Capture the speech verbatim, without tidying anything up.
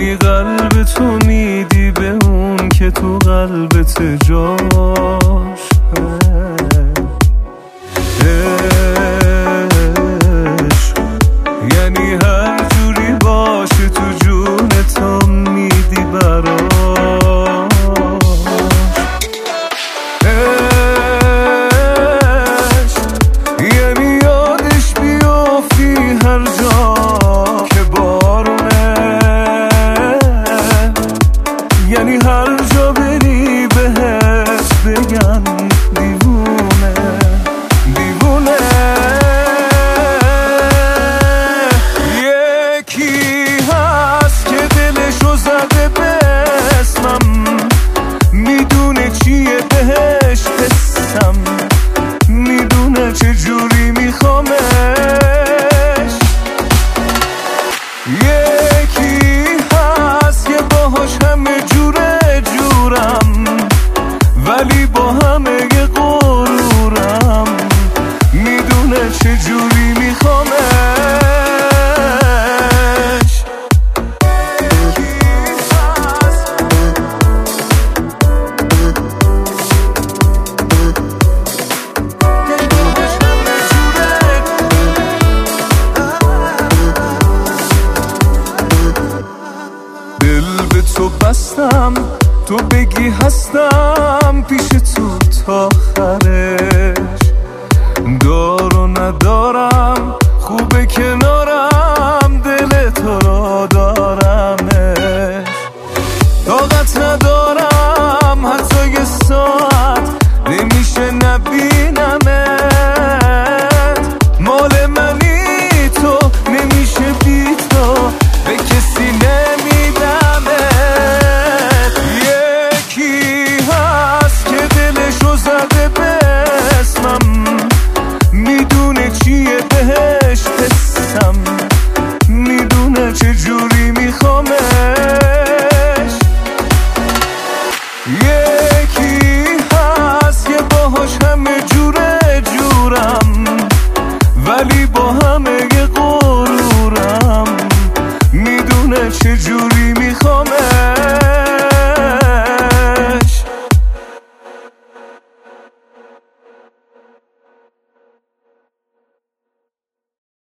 یعنی قلب تو میدی به اون که تو قلبت جاش عشق یعنی هر جوری باشه تو جونت میدی براش عشق یعنی یادش بیافتی هر جا که بارونه یعنی هر جا بری بهت بگن دیوونه دیوونه یکی هست که دلشو زده به اسمم میدونه چیه بهش بسم میدونه چه جوری میخوامش یکی هست که باهاش همه جوره جورم ولی با همه غرورم میدونه چه جوری میخوامش دل به تو بستم تو بگی هستم پیش تو تا آخرش